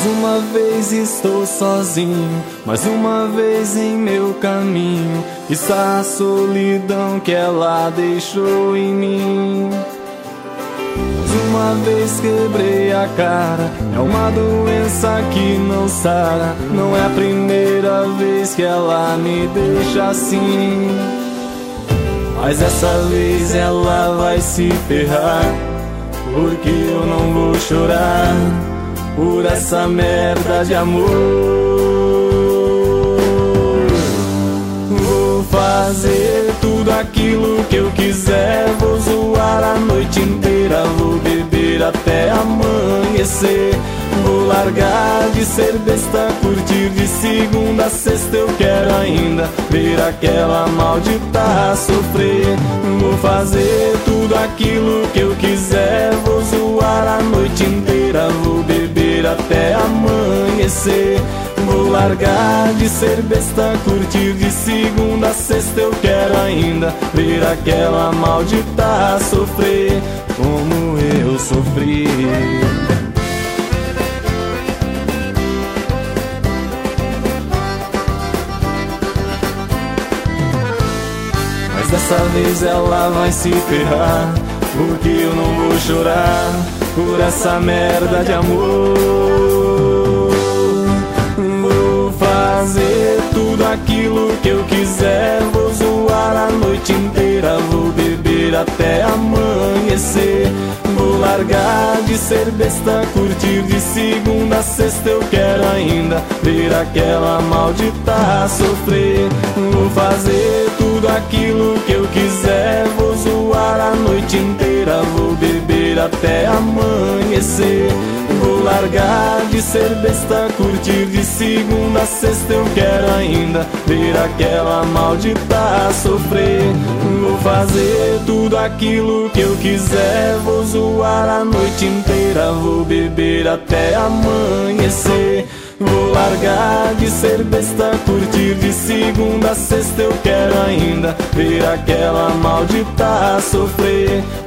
uma vez estou sozinho, mais uma vez em meu caminho está a solidão que ela deixou em mim. Mais uma vez quebrei a cara, é uma doença que não sara. Não é a primeira vez que ela me deixa assim, mas dessa vez ela vai se ferrar, porque eu não vou chorar por essa merda de amor. Vou fazer tudo aquilo que eu quiser, vou zoar a noite inteira, vou beber até amanhecer. Vou largar de ser besta, curtir de segunda a sexta. Eu quero ainda ver aquela maldita sofrer. Vou fazer tudo aquilo que eu quiser, vou zoar a noite inteira, vou beber até amanhecer. Vou largar de ser besta, curtir de segunda a sexta. Eu quero ainda ver aquela maldita sofrer como eu sofri. Mas dessa vez ela vai se ferrar, porque eu não vou chorar por essa merda de amor. Vou fazer tudo aquilo que eu quiser, vou zoar a noite inteira, vou beber até amanhecer. Vou largar de ser besta, curtir de segunda a sexta. Eu quero ainda ver aquela maldita sofrer. Vou fazer tudo aquilo que eu quiser, vou zoar a noite inteira, vou beber até amanhecer. Vou largar de ser besta, curtir de segunda a sexta. Eu quero ainda ver aquela maldita sofrer. Vou fazer tudo aquilo que eu quiser, vou zoar a noite inteira, vou beber até amanhecer. Vou largar de ser besta, curtir de segunda a sexta. Eu quero ainda ver aquela maldita sofrer.